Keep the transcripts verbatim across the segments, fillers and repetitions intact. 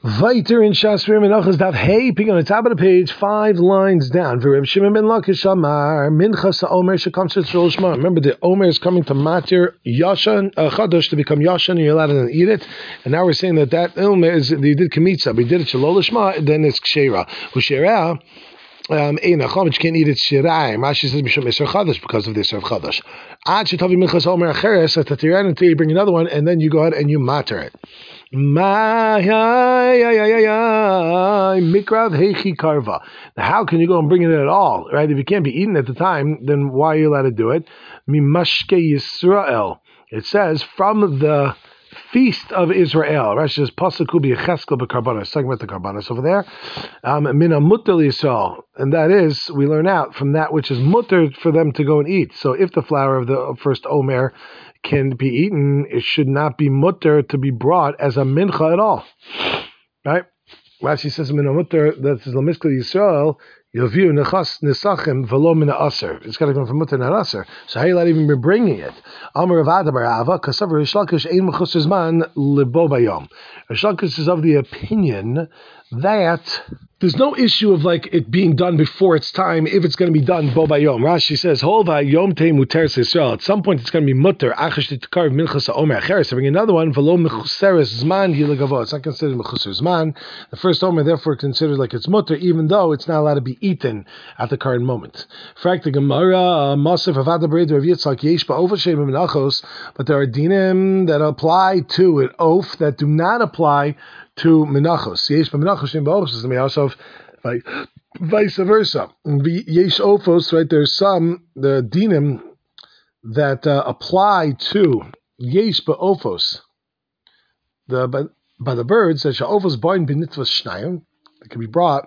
Viter in Shasrim and Achas Daf Hey, picking on the top of the page, five lines down. For Reb Shimon ben Lakish Amar, Minchas Omer Shekam Shul Shma. Remember, the Omer is coming to Matir Yashan uh, Chadosh to become Yashan, and you're allowed to eat it. And now we're saying that that Omer is they did Kemitza, but he did it Shalol Shma, then it's Kshera. Ushera. Um, you can't eat it shirai. Rashi says b'shum iser chadash because of this of chadash. Ad shetavi minchas omer acheres at the until you bring another one, and then you go ahead and you matter it. Ma ya ya ya ya mikrav heichi karva. Now, how can you go and bring it at all, right? If you can't be eaten at the time, then why are you allowed to do it? Mimashke Yisrael. It says from the feast of Israel. Rashi says pasuk be cheskel b'karbanos. Talking about the karbanos over there. Um, Mina mutter Yisrael, and that is we learn out from that which is mutter for them to go and eat. So if the flour of the first omer can be eaten, it should not be mutter to be brought as a mincha at all. Right? Rashi says Mina mutter that is lamiskal Yisrael. Yaviu nechas nesachim v'lo min aser. It's got to come from mutter not aser. So how you not even be bringing it? Amar Avada bar Ava kasav Rish Lakish ein mechusar zman libo bayom. Rish Lakish is of the opinion that there's no issue of like it being done before its time if it's going to be done bo bayom. Rashi says holva yom te muter Yisrael. At some point it's going to be mutter achash titkarv minchas omer acheres. Bring another one v'lo mechuseres zman hilagavo. It's not considered mechusar zman. The first omer therefore considered like it's mutter even though it's not allowed to be eaten at the current moment. But there are dinim that apply to an oath that do not apply to menachos. Vice versa. Yesh ophos, right? There's some the dinim that uh, apply to yesh ba'ophos. The by, by the birds that sha'ophos boin b'nitvas shnayim that can be brought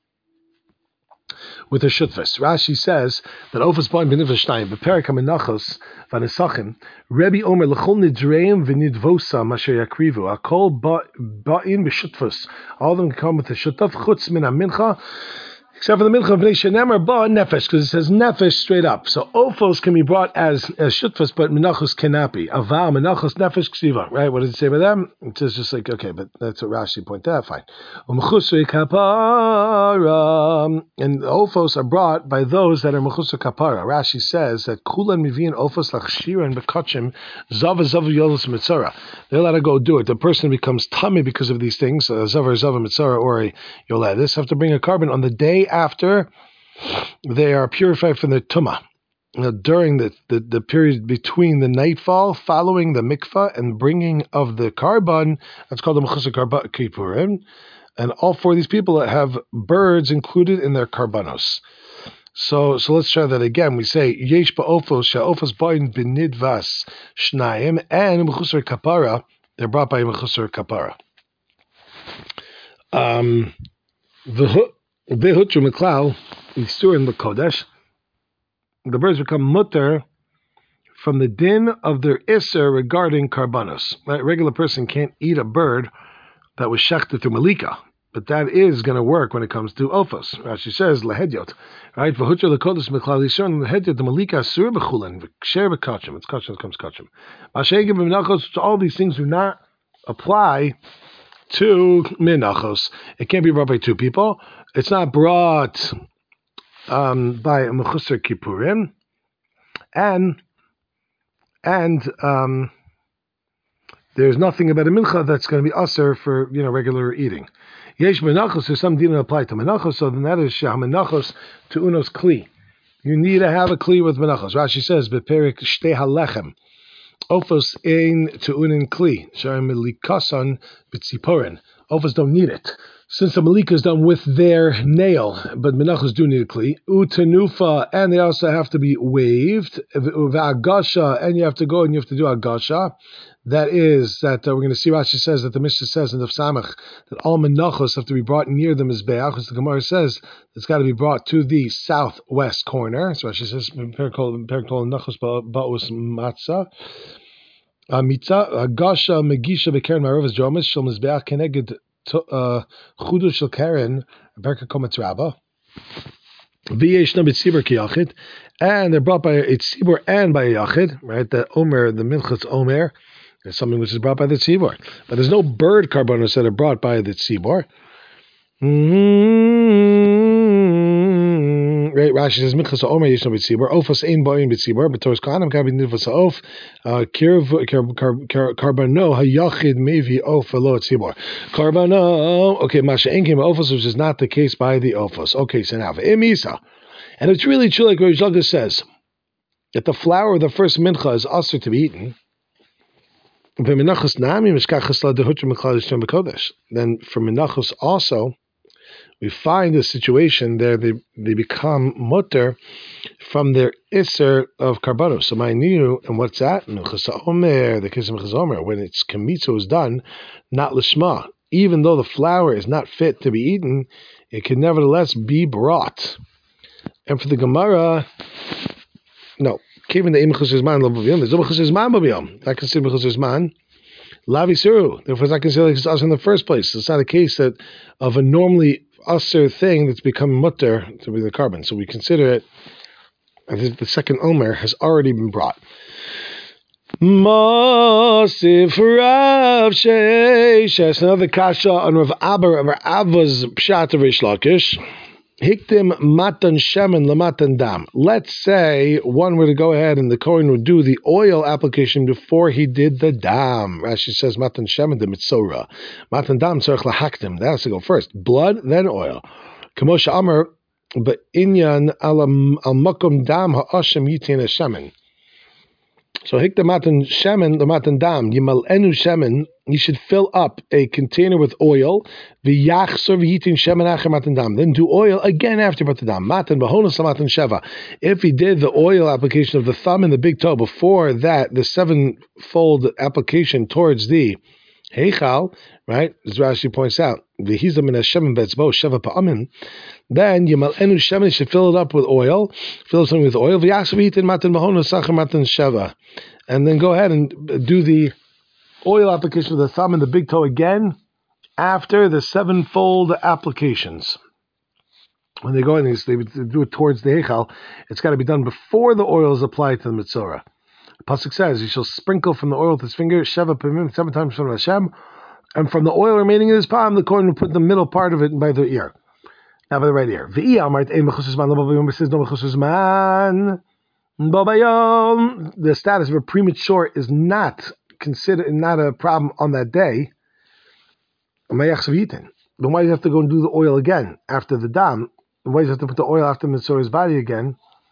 with a shutfas. Rashi says that Ofas Boim B'nivas Shnayim B'Perek HaMenachos V'Nesachim Rebbe Omer L'chol Nidreim V'Nidvosa Masher Yakrivu Akol Ba'in B'Shutfas. All of them come with a shutaf Chutz Min HaMincha, except for the mincha of Bnei Shenemar Ba Nefesh, because it says Nefesh straight up. So Ophos can be brought as, as shutfas, but Menachos cannot be. Aval Menachos Nefesh Ksiva. Right? What does it say by them? It says just like, okay, but that's what Rashi pointed out. Fine. Umchusri Kapara. And the Ophos are brought by those that are Mechusri Kapara. Rashi says that Kulan Mivian Ophos Lachshira and Bekachim Zava Zava Yolos Mitzara. They're allowed to go do it. The person becomes tummy because of these things, uh, Zava Zava Mitzara or a Yoledis, have to bring a carbon on the day after they are purified from the tumah. Now, during the, the, the period between the nightfall, following the mikvah, and bringing of the carbon, that's called the mechusar karban kippurim, and all four of these people have birds included in their karbanos. So, so let's try that again. We say yesh ba'ofos sha'ofos ba'in b'nidvas shnayim and mechusar kapara. They're brought by mechusar kapara. Um, the Behutru Miklau, Yisur in the Kodesh, the birds become mutter from the din of their Isser regarding karbanos. Right? A regular person can't eat a bird that was shechted through Malika, but that is going to work when it comes to Ophos. Rashi says, Lehedyot. Right? Behutru the Kodesh Miklau, Yisur in the Lehedyot, the Malika, Sur Bechulin, Ksher Bekachim. It's Kachim, comes Kachim. Mashegim B'Menachos, all these things do not apply to Menachos. It can't be brought by two people. It's not brought um, by a Mechusar Kippurim, and and um, there's nothing about a mincha that's going to be aser for you know regular eating. Yesh Menachos, there's some didn't apply to Menachos, so then that is Shah Menachos to Unos Kli. You need to have a Kli with Menachos. Rashi says, Beperik Shtei Halechem. Ophos ein to unin kli. Sharim melikasan b'tziporin. Ophos don't need it. Since the malika is done with their nail, but menachos do need a kli. Utenufa, and they also have to be waved. V'agasha, and you have to go and you have to do agasha. That is, that uh, we're going to see Rashi says that the Mishnah says in the Samach that all menachos have to be brought near the Mizbeach, because the Gemara says it's got to be brought to the southwest corner. So Rashi says, Perikol menachos ba'us matzah. Mitzah, Agasha, Megisha, Bekeren, Marovas, Jomis, Shal Mizbeach, Keneged, Chudu, Shal Karen, Berka Kometz Rabba. V'yeshna b'tzibur kiyachid, and they're brought by a tzibur and by a yachid, right? The Omer, the Minchas Omer, There's something which is brought by the tzibor. But there's no bird karbanos that are brought by the tzibor. Mm-hmm. Right, Rashi says, Minchas Omer Yishno B'tzibor, Ofos Ein Bo'in B'tzibor, but Torah's Kohanim Kabi Nidvas Ha'of, Karbano Hayachid Mevi Of Lo Tzibor. Karbano, okay, Masha Enkim Ofos, which is not the case by the Ofos. Okay, so now, Imisa. And it's really true, like Rosh Laga says, that the flour of the first mincha is also to be eaten. Then for menachos also, we find a situation there they, they become mutter from their iser of karbanos. So my new and what's that? Omer, the case of Omer, when its kamitzo is done, not lishma. Even though the flour is not fit to be eaten, it can nevertheless be brought. And for the Gemara, no. Given the imchus man lobaviyom, there's no imchus man lobaviyom. That can say imchus man lavisuru. Therefore, it's not considered like it's us in the first place. It's not a case that of a normally usher thing that's become mutter to be the carbon. So we consider it as if the second omer has already been brought. Mosif Rav Sheish. Another kasha on Rav Abba. Rav Abba's pshat of Rish Lakish. Hiktim matan shemen lamatan dam. Let's say one were to go ahead and the Kohen would do the oil application before he did the dam. Rashi says matan shemen the mitzora. Matan dam tzarich lahaktim. That has to go first. Blood, then oil. Kamosha Amar, but inyan al makom dam ha'ashem yitin shemen. So hiktim matan shemen lamatan dam. Yimal enu shemen. You should fill up a container with oil. Then do oil again after batadam. Matan bahonus matan sheva. If he did the oil application of the thumb and the big toe before that, the sevenfold application towards the heichal, right? As Rashi points out, then Yamal Enu Shemen should fill it up with oil. Fill something with oil. Matan bahonus matan sheva, and then go ahead and do the oil application of the thumb and the big toe again after the sevenfold applications. When they go in, they do it towards the heichal. It's got to be done before the oil is applied to the mitzora. The pasuk says, "You shall sprinkle from the oil with his finger sheva pamim seven times from Hashem, and from the oil remaining in his palm, the Kohen will put the middle part of it by the ear, now by the right ear." The status of a premature is not considered not a problem on that day. Then why do you have to go and do the oil again after the dam? Why do you have to put the oil after Mitzora's body again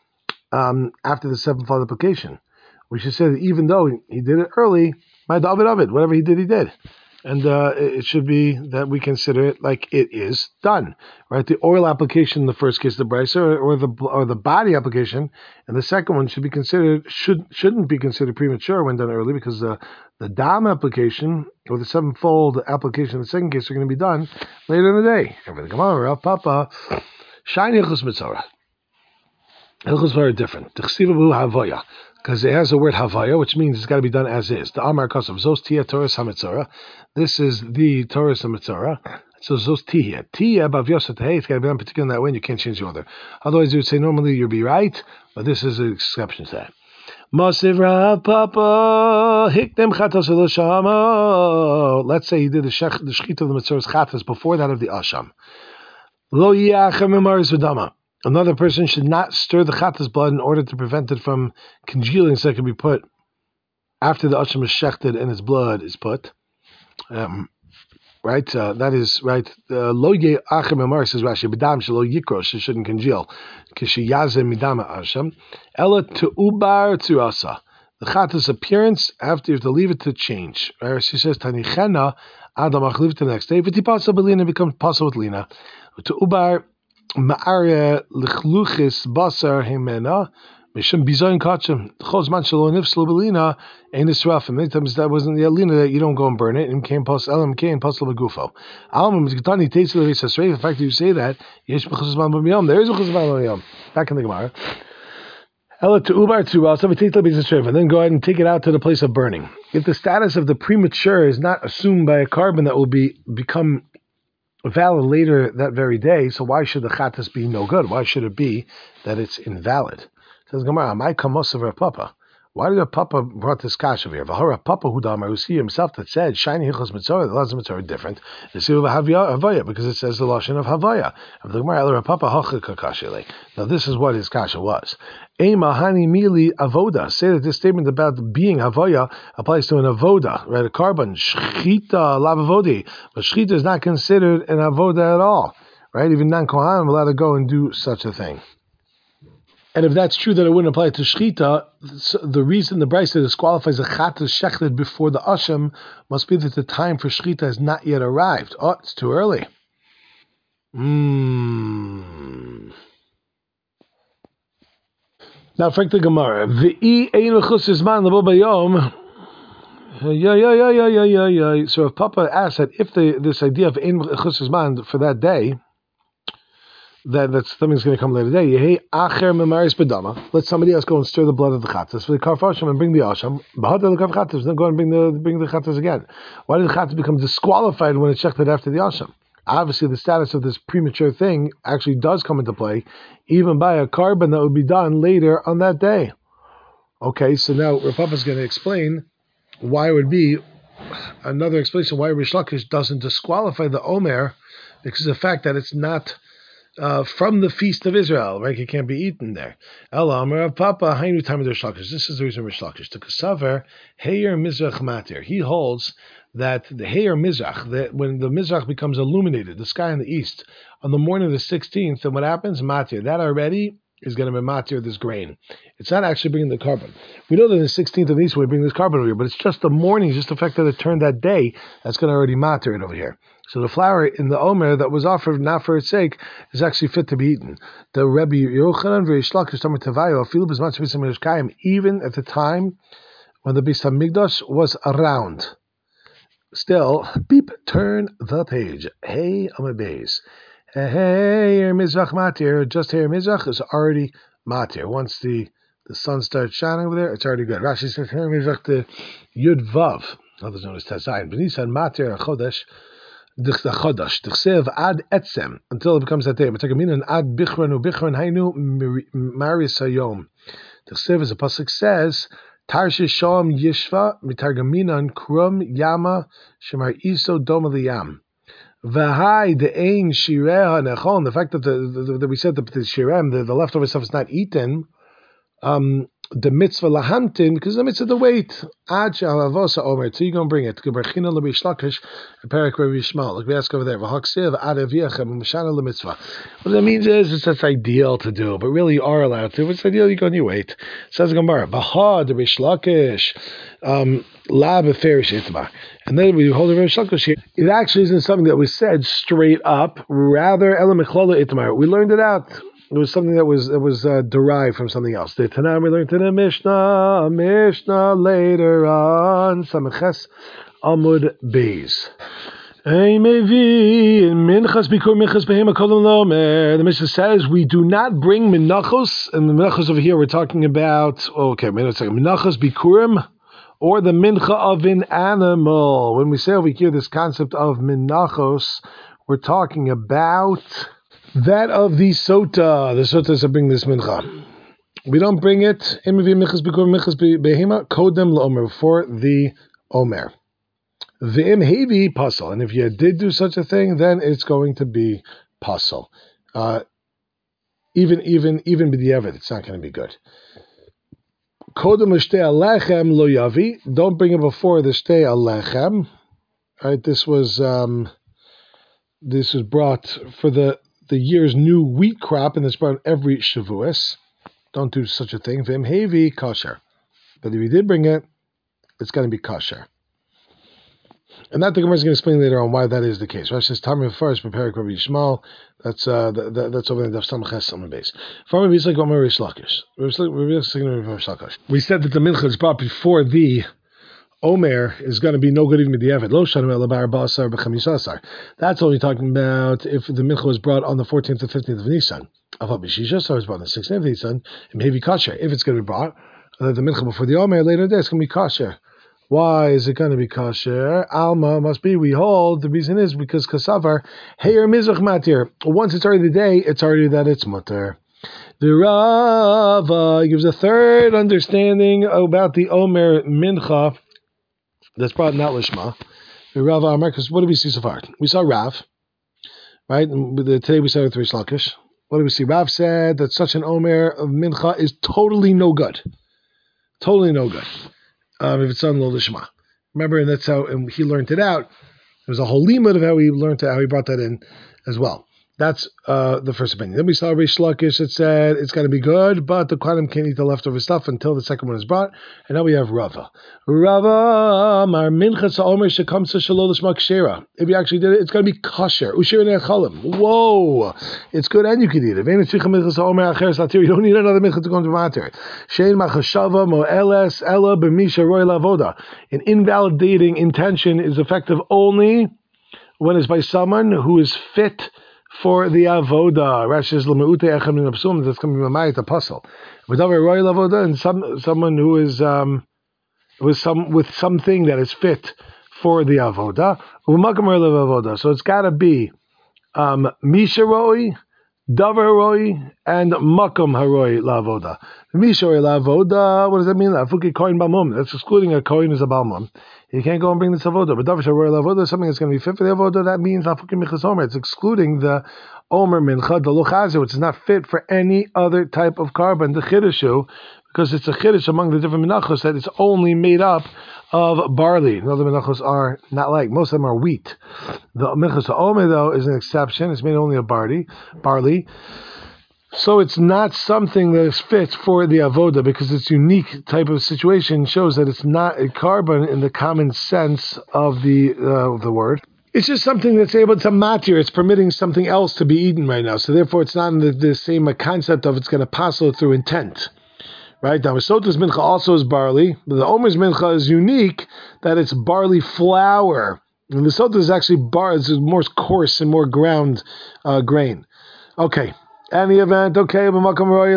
um, after the sevenfold application? We should say that even though he did it early, my David David, whatever he did, he did. And uh, it should be that we consider it like it is done, right? The oil application in the first case, the brisa, or, or the or the body application, and the second one should be considered should shouldn't be considered premature when done early, because the the dam application or the sevenfold application in the second case are going to be done later in the day. Everything come on, Rav Papa, shiny hilchos mitzora. Hilchos very different. Because it has the word havaya, which means it's got to be done as is. The Amar Kosav, Zos Tia Torah HaMitzorah. This is the Torah HaMitzorah. So Zos Tia. Tia Bavyosa Tehei, it's got to be done particularly in that way, and you can't change the order. Otherwise, you would say normally you'd be right, but this is an exception to that. Masiv Rav Papa, Hikdem Chatas Shama. Let's say he did the shech, the shechit of the Mitzorah's Chatas before that of the Asham. Lo Yachem Emaris V'dama. Another person should not stir the chatas blood in order to prevent it from congealing, so it can be put after the asham is shechted and its blood is put. Um, right? Uh, that is right. Lo ye achem emar, says Rashi, b'dam shelo yikros, it shouldn't congeal. Kishiyaze midama asham. Ela tu'ubar tu'asa. The chatas appearance, after you have to leave it to change. Right? She says, tanichena, adamach, leave it to the next day. If it becomes possible with lina. Tu'ubar Ma'aria l'chluchis basar himena mishum bizayin kachem chosman shelo nifslu belina ein israfim. Many times that wasn't the alina that you don't go and burn it. And came pas elam came pasal begufo. Alma mizgatani teitzi levisasrei. The fact that you say that yesh b'chosman b'miyam, there is b'chosman b'miyam. Back in the Gemara. Ela to ubar to also teitzi levisasrei, and then go ahead and take it out to the place of burning. If the status of the premature is not assumed by a carbon that will be become valid later that very day, so why should the chatas be no good? Why should it be that it's invalid? Says Gemara, "My kamosav Rav Papa." Why did a papa brought this kash over here? V'hara papa hudamar, who see himself that said shiny hichos mitzvah, the laws of mitzvah are different. The sivu havaya, because it says the lashon of havaya. Now this is what his kasha was. Ema hani mili avoda. Say that this statement about being havaya applies to an avoda, right? A carbon shchita lavavodi, but shchita is not considered an avoda at all, right? Even non-kohanim are allowed to go and do such a thing. And if that's true that it wouldn't apply to shchita, the reason the Brisa disqualifies a chatas shechted before the asham must be that the time for shchita has not yet arrived. Oh, it's too early. Mm. Now, frankly, Gemara, v'i ein l'chus zman labo bayom. Yeah, yeah, yeah, yeah, yeah, yeah, yeah. So if Papa asked that if the this idea of ein l'chus zman for that day, that that something's going to come later today. Hey, acher memaris bedama. Let somebody else go and stir the blood of the chatas for the karfashim and bring the asham. Bahadar the karfchatas, then go and bring the bring the chatas again. Why did the chatas become disqualified when it's checked after the asham? Obviously, the status of this premature thing actually does come into play, even by a carbon that would be done later on that day. Okay, so now Rav Papa is going to explain why it would be another explanation why Rish Lakish doesn't disqualify the Omer, because of the fact that it's not Uh, from the feast of Israel, right? It can't be eaten there. Elamar Papa Hainu Tamid Rish Lakish. This is the reason Rish Lakish took a saver Heir Mizrach Matir. He holds that the Heir Mizrach, that when the Mizrach becomes illuminated, the sky in the east, on the morning of the sixteenth, then what happens? Matir. That already is going to be matir this grain. It's not actually bringing the carbon. We know that the sixteenth of East we bring this carbon over here, but it's just the morning, just the fact that it turned that day, that's going to already matir it over here. So the flour in the Omer that was offered not for its sake is actually fit to be eaten. The Rebbe Yochanan Rish Lakish Tamar Tavayo Afilu B'zman Shvis HaMishkayim, even at the time when the Beis Hamikdash was around. Still, beep, turn the page. Hey, Amar Beis. Hey, Her Mizrach Matir. Just Her Mizrach is already Matir. Once the, the sun starts shining over there, it's already good. Rashi says Her Mizrach the Yud Vav, others known as Tezayin. B'nisan Matir Chodesh. Dichsa Chodesh, Dichsev ad etzem, until it becomes that day. Matagaminan ad bichran ubichran hainu maris hayom. Dichsev, as the pasuk says, Tarshish Shalom Yishva mitargaminan krum yama shemar iso doma liyam. V'hai de'ein shireha nechon. The fact that the, the, the we said that the shirem, the, the leftover stuff is not eaten. Um. The mitzvah lahamtin, because the mitzvah the wait. Ad sha'alavosa omer. So you're going to bring it. Gebrachina l'Rish Lakish, Perek Rabbi Yishmael. Like we ask over there. V'haksiv ad aviachem mishana l'mitzvah. What that means is it's that's ideal to do, but really you are allowed to. If it's ideal, you go and you wait. Says Gemara. B'ha the Rish Lakish. Um, La beferish itma. And then we hold the Rish Lakish here. It actually isn't something that was said straight up. Rather, elam mechlala itmar. We learned it out. It was something that was that was uh, derived from something else. The Tanam we learned in the Mishnah, Mishnah later on, Samaches Amud Beis. The Mishnah says we do not bring minachos, and the minachos over here we're talking about. Okay, wait a second. Minachos bikurim, or the mincha of an animal. When we say over here this concept of minachos, we're talking about that of the sota, the sotas that bring this mincha. We don't bring it for the omer. V'im hevi pasal, and if you did do such a thing, then it's going to be pasal. Uh, even even even b'diavad, it's not going to be good. Kodem l'shtei alechem lo yavi. Don't bring it before the shtei alechem. Right, this was um, this was brought for the. the year's new wheat crop, and it's brought every Shavuos. Don't do such a thing. V'im hevi kosher. But if you did bring it, it's going to be kosher. And that the Gemara is going to explain later on why that is the case. Rashi says, Tamim first, prepare Rabbi Yishmael. That's uh, that, that, that's over in the Samachas on the base. From Rabbi Yisrael, Gomer Rish Lakish. We said that the mincha is brought before the Omer is going to be no good even b'diavad. Lo shanim elabar basar b'chamisasar. That's only talking about if the mincha was brought on the fourteenth or fifteenth of Nisan. Aval b'shisha, so it's brought on the sixteenth of Nisan, it may be kosher. If it's going to be brought uh, the mincha before the Omer later in the day, it's going to be kosher. Why is it going to be kosher? Alma must be. We hold the reason is because kasavar heir mizrach matir. Once it's already the day, it's already that it's mutter. The Rava gives a third understanding about the Omer Mincha that's brought not Lishma. The Rava Amar, because what did we see so far? We saw Rav, right? And with the, today we started with Rish Lakish. What did we see? Rav said that such an Omer of Mincha is totally no good. Totally no good. Um, if it's done Lo Lishma. Remember, and that's how and he learned it out. There was a whole limud of how he learned it, how he brought that in as well. That's uh, the first opinion. Then we saw Rish Lakish that said it's got to be good, but the Kohanim can't eat the leftover stuff until the second one is brought. And now we have Rava. Rava Mar Mincha Sa'omer Shekamsa Shalol Lishma Kshera. If you actually did it, it's got to be kosher. Ushir Ne'achalim. Whoa! It's good and you can eat it. You don't need another mincha to go into matter. Shein Machashava Mo'eles Ela B'misha Roy Lavoda. An invalidating intention is effective only when it's by someone who is fit for the avoda. Rashi says l'meute echad min hapsum. That's coming from Mayit apostle. But over roy avoda and some someone who is um with some with something that is fit for the avoda. U'makam roy avoda. So it's got to be um misha roy, davar roy, and makam haroy lavoda. Misha roy lavoda. What does that mean? Afuki koin balmum. That's excluding a koin as a balmum. You can't go and bring this avoda. But davar roy lavoda, something that's going to be fit for the avoda. That means afuki minchas omer. It's excluding the omer mincha the luchazer, which is not fit for any other type of carbon. The chidushu, because it's a chiddush among the different menachos that it's only made up of barley. The other menachos are not like. Most of them are wheat. The minchas omer though is an exception. It's made only of barley. Barley. So it's not something that is fit for the avoda because its unique type of situation shows that it's not a carbon in the common sense of the uh, of the word. It's just something that's able to matir. It's permitting something else to be eaten right now. So therefore, it's not in the, the same concept of it's going to pass through intent. Right? Now, Sota's mincha also is barley. But the Omer's mincha is unique that it's barley flour. And the Sota is actually bar. It's more coarse and more ground uh, grain. Okay. Any event, okay, b'makam roy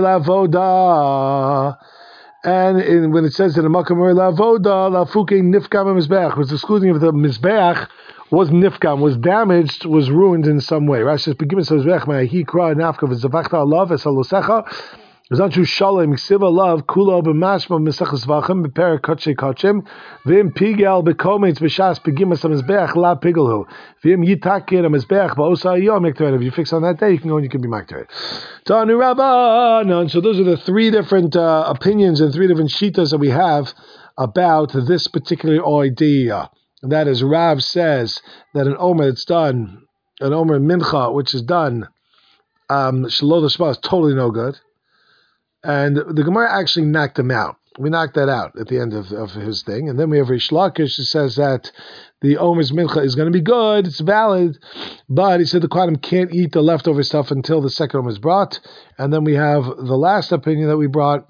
lavoda, and in, when it says that the makam roy lavoda, lafuke nifkam mizbeach was excluding if the mizbeach was nifkam, was damaged, was ruined in some way. Rashi says, "Begin with mizbeach ma'hi kra nafka v'zavachta alav esalosecha." There's not true shalom ksiva love kula b'mashma misachas vachim b'per kachei kachim v'im pigel b'kometz b'shas begimas hamizbeach la pigelhu v'im yitakir hamizbeach ba'osa yom yektered. If you fix on that day, you can go and you can be maktered. Tanu Rabbanan. So those are the three different uh, opinions and three different shitas that we have about this particular idea. And that is, Rav says that an omer that's done, an omer mincha which is done, um, shalol l'shma is totally no good. And the Gemara actually knocked him out. We knocked that out at the end of, of his thing. And then we have Rish Lakish who says that the Omer's Mincha is going to be good, it's valid, but he said the Kohanim can't eat the leftover stuff until the second Omer is brought. And then we have the last opinion that we brought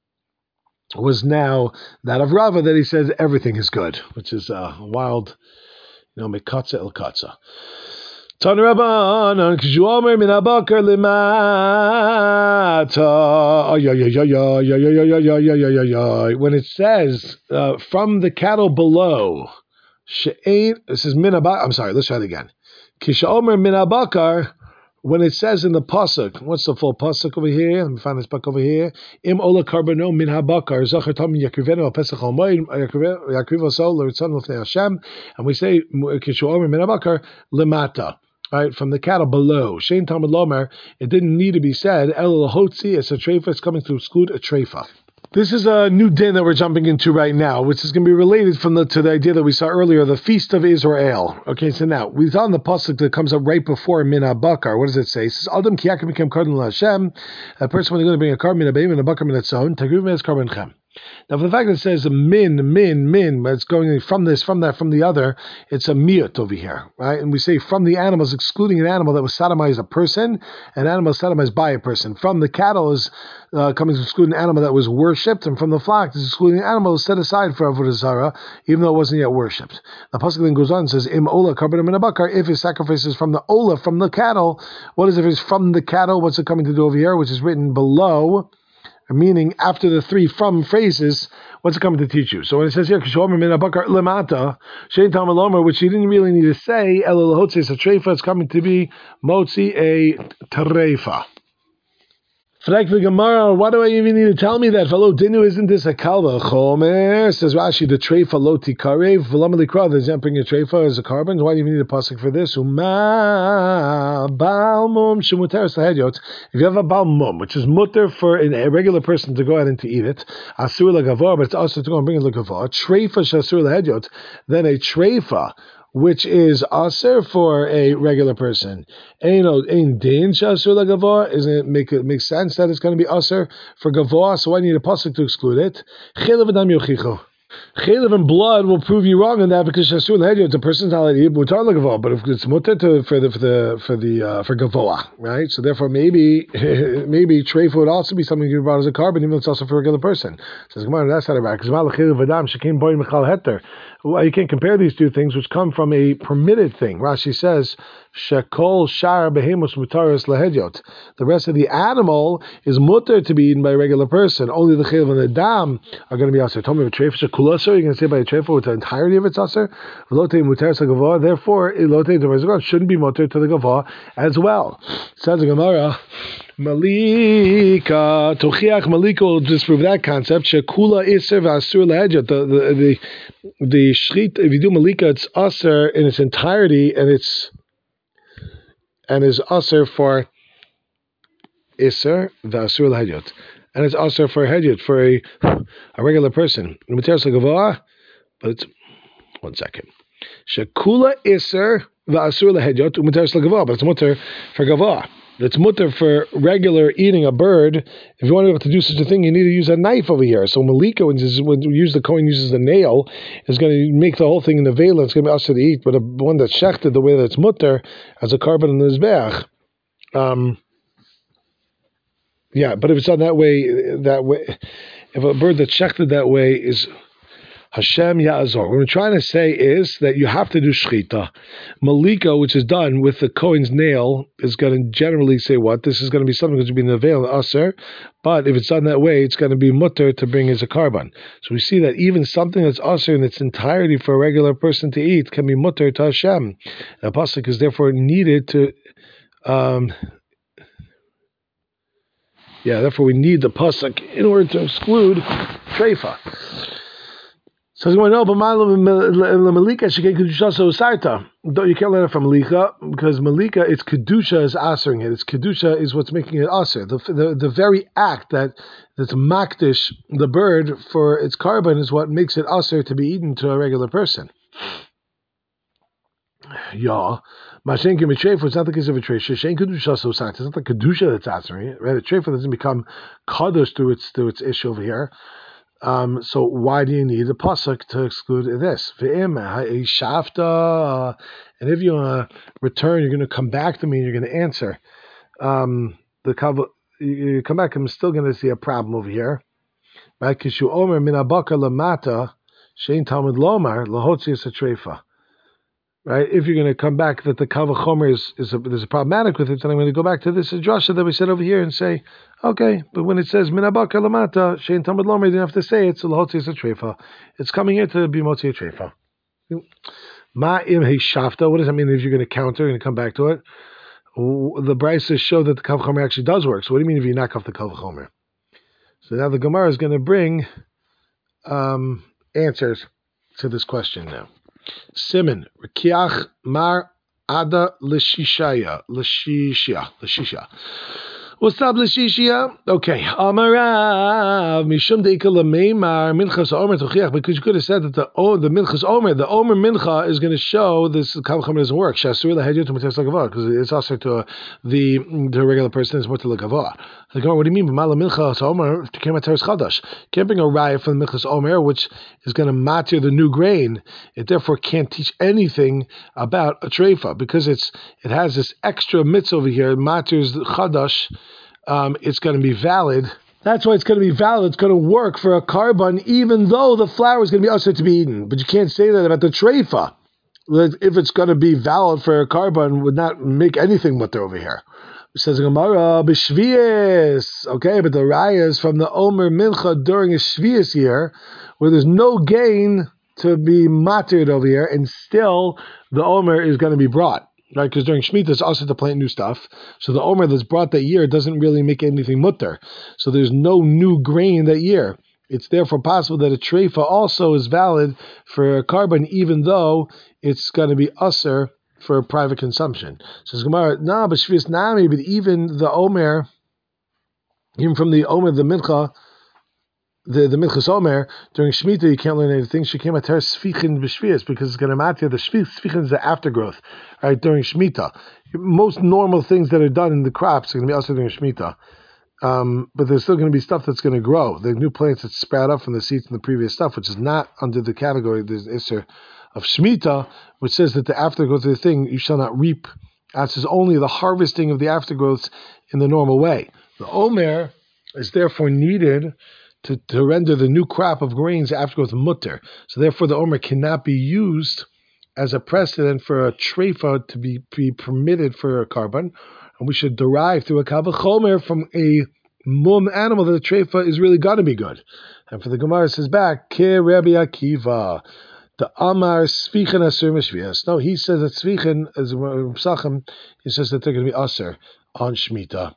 was now that of Rava, that he says everything is good, which is a wild, you know, mekatza el katza. When it says uh, from the cattle below, this is minabakar. I'm sorry, let's try it again. Kishaomer minabakar. When it says in the pasuk, what's the full pasuk over here? Let me find this book over here. Im ola karbano min habakar zachar tam yakrivenu al pesach al moed yakriv sol l'ritzon l'fnei Hashem, and we say kishaomer min habakar lemata. Right, from the cattle below. Shein Talmud Lomer, it didn't need to be said. El Hotzi, it's a treifa, it's coming to exclude a treifa. This is a new din that we're jumping into right now, which is going to be related from the to the idea that we saw earlier, the Feast of Israel. Okay, so now, we saw in the pasuk that comes up right before Min HaBakar. What does it say? It says, Adam ki yakim mikem karban l'Hashem, a person when they're going to bring a karban min habayim and a bakar min hatzon, tagriv me'ez karban chem. Now, for the fact that it says min, min, min, but it's going from this, from that, from the other, it's a miyut over here, right? And we say from the animals, excluding an animal that was sodomized a person, an animal sodomized by a person. From the cattle is uh, coming to exclude an animal that was worshipped, and from the flock is excluding an animal set aside for avodah zarah, even though it wasn't yet worshipped. The pasuk then goes on and says, Im ola karban min habakar, if his sacrifice is from the ola, from the cattle, what is if it's from the cattle? What's it coming to do over here? Which is written below, meaning after the three from phrases, what's it coming to teach you? So when it says here, which you didn't really need to say, it's coming to be motzi a terefa. Frag the Gemara, why do I even need to tell me that? V'lo dinu, isn't this a kalva chomer? Says Rashi, the treifa lo tikarev. V'lam likra, there's not bringing a treifa as a carbon. Why do you even need a pasuk for this? Uma balmum shemuteres lahediot. If you have a balmum, which is mutter for a regular person to go out and to eat it, asur lagavor, but it's also to go and bring it lagavor. Treifa shasur lahediot. Then a treifa, which is aser for a regular person. Ein ein din shasur lagavor. Isn't it make it make sense that it's going to be aser for gavor? So I need a pasuk to exclude it. Chelav adam yochichu. Chelav and blood will prove you wrong in that because shasur lahediot, the person's not allowed to eat mutar lagavor, but if it's mutar to for the for the for the uh, for gavor, right? So therefore, maybe maybe treifa would also be something you brought as a carbon, even though it's also for a regular person. Says Gemara, that's not right. Because chelav adam shekin boy michal heter. Well, you can't compare these two things, which come from a permitted thing. Rashi says, "Shekol shar behemus mutaris lahediot." The rest of the animal is mutter to be eaten by a regular person. Only the chelav and the dam are going to be aser. Tell me, a treifa shekulaser, you're going to say by a treifa with the entirety of its aser. Velote mutaris lagavah. Therefore, elote the shouldn't be mutter to the gavah as well. Says the Gemara. Malika tochiach malika will disprove that concept. Shekula iser v'asur lahediot. The the the the shrit. If you do malika, it's aser in its entirety, and it's and is aser for iser v'asur lahediot, and it's aser for hediot for a a regular person. But it's one second. Shekula iser v'asur lahediot u'miteres lagavah, but it's mutter for gavah. It's mutter for regular eating a bird. If you want to be able to do such a thing, you need to use a knife over here. So malika, when you use the coin, uses the nail, is going to make the whole thing in the veil. It's going to be also to eat. But a one that's shechted the way that it's mutter as a carbon in the mizbeach. Um, yeah, but if it's done that way, that way, if a bird that's shechted that way is Hashem Ya'azor. What we're trying to say is that you have to do shchita. Malika, which is done with the Kohen's nail, is going to generally say what? This is going to be something that's going to be in the veil, aser, but if it's done that way, it's going to be mutter to bring as a carbon. So we see that even something that's aser in its entirety for a regular person to eat can be mutter to Hashem. The pasuk is therefore needed to, um, yeah, therefore we need the pasuk in order to exclude treifa. So you want to know, but malika shekei kedusha so sarta. You can't learn it from malika because malika, its kedusha is asering it. Its kedusha is what's making it aser. The, the the very act that that's makdish the bird for its carbon is what makes it aser to be eaten to a regular person. Yeah, mashenki mitreif. It's not the case of a treifa. Shein kedusha so sarta. It's not the kedusha that's asering it. Right? A treifa doesn't become kadosh through its through its issue over here. Um, so why do you need a pasuk to exclude this? And if you want to return, you're going to come back to me and you're going to answer. Um, the you come back, I'm still going to see a problem over here. Right? Kishu omer min abaka lamata shein talmud lomar lahotzias atreifa. Right? If you're going to come back that the kavachomer is, is a, there's a problematic with it, then I'm going to go back to this drasha that we said over here and say, okay, but when it says minabaka lamata shein talmud lomer, you don't have to say it. So lahotzias atreifa. It's coming here to be motzi atreifa. Ma im shafta. What does that mean? If you're going to counter, you're going to come back to it. The brises show that the kavachomer actually does work. So what do you mean if you knock off the kavachomer? So now the Gemara is going to bring um, answers to this question now. Simon, Rikiach Mar Ada Lishishaya, Lishishia, Lishisha. What's up, Lishishia? Okay. Amarav Mishum Deika Lameimar Minchas Omer Tochiach, because you could have said that the oh, the Minchas Omer, the Omer Mincha is going to show this Kavacham doesn't work. Shasur Lahedyu to Mates Lagavah, because it's also to the to a regular person, it's more to Lagavah. Like, what do you mean? Mala Minchas Omer came at Teres Chadash. Can't bring a raya from the Minchas Omer, which is going to matter the new grain. It therefore can't teach anything about a treifa because it's it has this extra mitzvah over here. It matters Chadash. Um, it's going to be valid. That's why it's going to be valid. It's going to work for a carbon, even though the flour is going to be usher to be eaten. But you can't say that about the treifa. If it's going to be valid for a carbon, would not make anything mutter over here. It says Gemara b'shvius. Okay, but the raya is from the Omer Mincha during a shvius year, where there's no gain to be mattered over here, and still the Omer is going to be brought. right? Because during Shemitah it's also to plant new stuff. So the Omer that's brought that year doesn't really make anything mutter. So there's no new grain that year. It's therefore possible that a treifa also is valid for a carbon, even though it's going to be usher for private consumption. So Gemara, nah, but Shvis Nami, but even the Omer, even from the Omer, the Mincha, the the Minchas Omer, during Shemitah you can't learn anything. She came at her Sfichin b'Shvias because it's going to matter. The Sfichin is the aftergrowth, right, during Shemitah. Most normal things that are done in the crops are going to be also during Shemitah. Um, but there's still going to be stuff that's going to grow. The new plants that sprout up from the seeds in the previous stuff, which is not under the category, there's Isser of Shemitah, which says that the aftergrowth of the thing, you shall not reap. That says only the harvesting of the aftergrowths in the normal way. The Omer is therefore needed to, to render the new crop of grains aftergrowth mutter. So therefore the Omer cannot be used as a precedent for a treifa to be, be permitted for a carbon. And we should derive through a kavachomer from a mum animal that the treifa is really going to be good. And for the Gemara, it says back, Ke Rabbi Akiva, the Amar Svichen Asur Meshvias. No, he says that Svichen, as Psachim, he says that they're going to be Asur on Shemitah.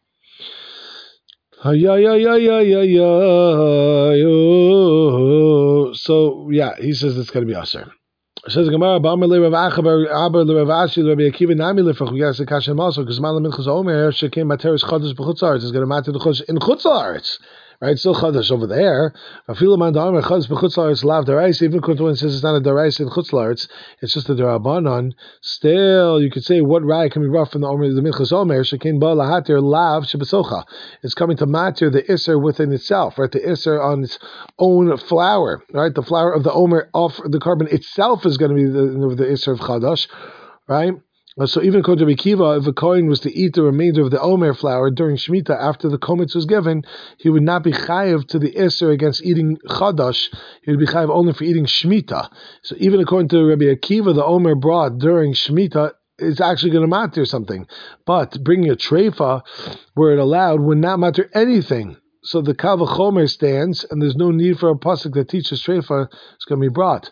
So, yeah, he says it's going to be Asur. Says the Gemara, "Ba'amar le Rav Acha, Abba le Rav Ashi, le Rabbi Akiva nami lefach." We got a kashem also because Malam Minchas Omer shekem materis chadash b'chutz la'aretz is going to matter the chadash in chutz la'aretz, right? Still chadash over there. Afilu man da'amar chadash b'chutz la'aretz lav daraisa. Even when it says it's not a daraisa in chutz la'aretz, it's just a darabanan. Still, you could say what raya can be brought from the Omer, the Minchas Omer shekem ba lahatir lav shebesocha. It's coming to matter the iser within itself, right? The iser on its own flour, right? The flour of the Omer off the carbon itself is going to be the, the Isser of Chadash, right? So even according to Rabbi Akiva, if a Kohen was to eat the remainder of the Omer flour during Shemitah after the Kometz was given, he would not be chayiv to the Isser against eating Chadash. He would be chayiv only for eating Shemitah. So even according to Rabbi Akiva, the Omer brought during Shemitah is actually going to matter something. But bringing a treifa where it allowed would not matter anything. So the Kavachomer stands, and there's no need for a pasuk that teaches treifa is going to be brought.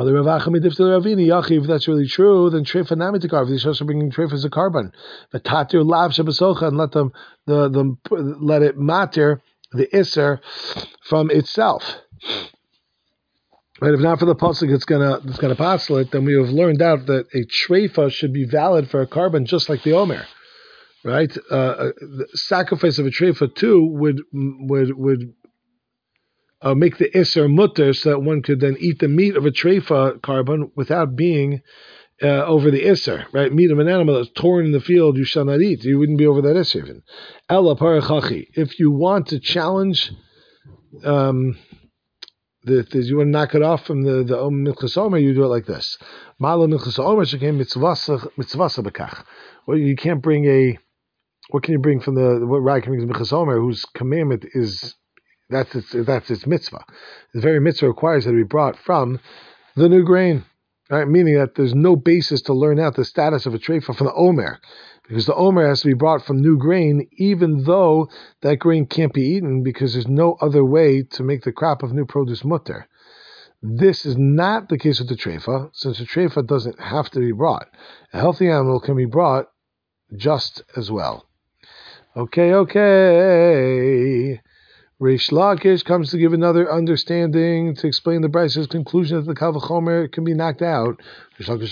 If that's really true, then treifa nami tekar. These also bringing treifa as a carbon. But tatir lav shebesocha, and let them the the let it matter the iser from itself. Right? If not for the pasuk, it's gonna it's gonna passel it. Then we have learned out that a treifa should be valid for a carbon, just like the omer. Right, uh, the sacrifice of a treifa too would would would uh, make the iser mutter, so that one could then eat the meat of a treifa carbon without being uh, over the iser. Right, meat of an animal that's torn in the field you shall not eat. You wouldn't be over that iser even. Ella parachachi. If you want to challenge, um, the, the you want to knock it off from the the Minchas Omer, you do it like this. Ma'ala Minchas Omer shekem mitzvasa mitzvasa bekach. Well, you can't bring a What can you bring from the what Rai can bring from Minchas Omer, whose commandment is that's its that's its mitzvah. The very mitzvah requires that it be brought from the new grain, right? Meaning that there's no basis to learn out the status of a treifa from the Omer, because the Omer has to be brought from new grain, even though that grain can't be eaten because there's no other way to make the crop of new produce mutter. This is not the case with the treifa, since the treifa doesn't have to be brought. A healthy animal can be brought just as well. Okay, okay. Reish Lakish comes to give another understanding to explain the Bryce's conclusion that the Kavachomer can be knocked out. You could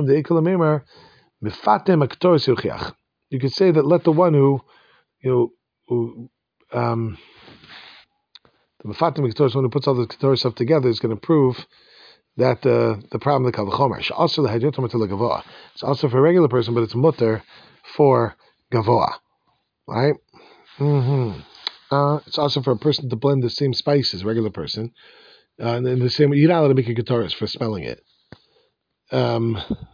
say that let the one who, you know, who, um, the Mefatim Ketoris, one who puts all the Ketoris stuff together, is going to prove that uh, the problem of the Kavachomer. It's also for a regular person, but it's mutter for Gavoa. Right? Mm-hmm. Uh, it's also for a person to blend the same spice as a regular person. Uh, and in the same way, you're not allowed to make a guitarist for smelling it. Um,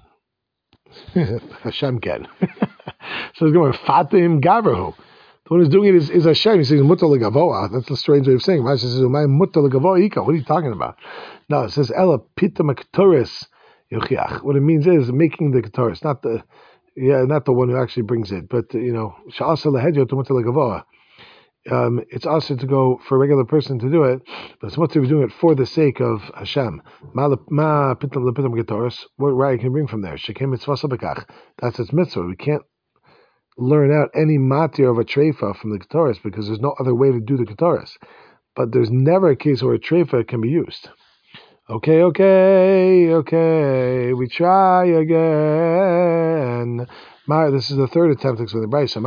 Hashem can. So it's going Fatim Gavrahu. The one who's doing it is, is Hashem. He says Mutta Legavoa. That's a strange way of saying it. Rashi says, Mutta Legavoa Ika. What are you talking about? No, it says Ella Pita Maktoris Yuchiach. What it means is making the guitarist, not the Yeah, not the one who actually brings it, but, you know, um, it's also to go for a regular person to do it, but it's much to be doing it for the sake of Hashem. Ma ma pitam lepitam getoros. What right can you bring from there? Shekem mitzvah sabekach. That's its mitzvah. We can't learn out any matir of a treifa from the ketoros because there's no other way to do the ketoros. But there's never a case where a treifa can be used. Okay, okay, okay. We try again. Mar, this is the third attempt with the Brisa.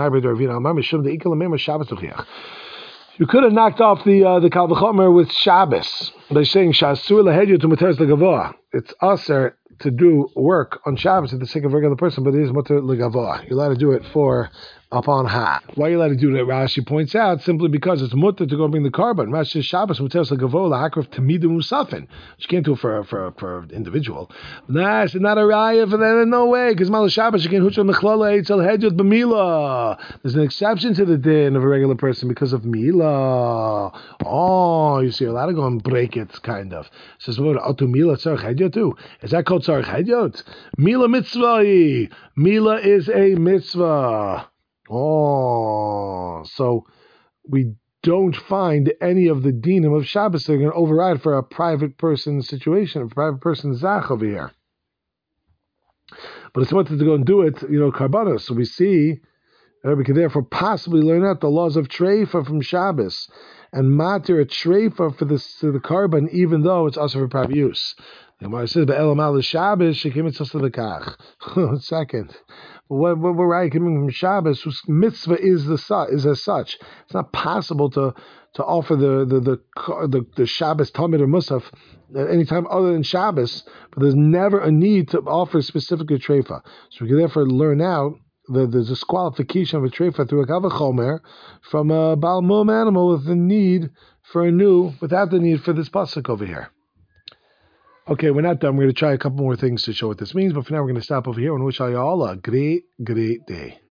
You could have knocked off the uh, the Kal V'chomer with Shabbos by saying Shasur lahedyu to muteres legavoa. It's usher to do work on Shabbos at the sake of a regular person, but it is muter legavoa. You're allowed to do it for upon ha. Why are you allowed to do that? Rashi points out simply because it's mutter to go bring the carbon. Rashi says Shabbos muteres legavoa lahakrav tamidim musafin. You can't do it for for for individual. Nah, it's not a raya for that. No way, because Mal Shabbos you can huchon mechlala eitzel hedjot b'mila. There's an exception to the din of a regular person because of mila. Oh, you see, you're allowed to go and break it, kind of. It says what? Atu mila tzarich hedjot too. Is that called tzarich hedjot? Mila mitzvah. Mila is a mitzvah. Oh, so we don't find any of the dinim of Shabbos that are going to override for a private person situation, a private person zach over here. But it's wanted to go and do it, you know, karbanos. So we see uh, we can therefore possibly learn out the laws of treifa from Shabbos and matir a treifa for this to the carbon, even though it's also for private use. The Gemara says, "Be'elamal Shabbos shekim mitzvah lekach." Second, what what we're right coming from Shabbos, whose mitzvah is the is as such. It's not possible to to offer the the the the, the Shabbos Talmud or Musaf at any time other than Shabbos, but there's never a need to offer specifically a treifa. So we can therefore learn out the, the disqualification of a treifa through a Kal V'chomer from a Baal Mum animal with the need for a new, without the need for this pasuk over here. Okay, we're not done. We're going to try a couple more things to show what this means, but for now we're going to stop over here and wish all y'all a great, great day.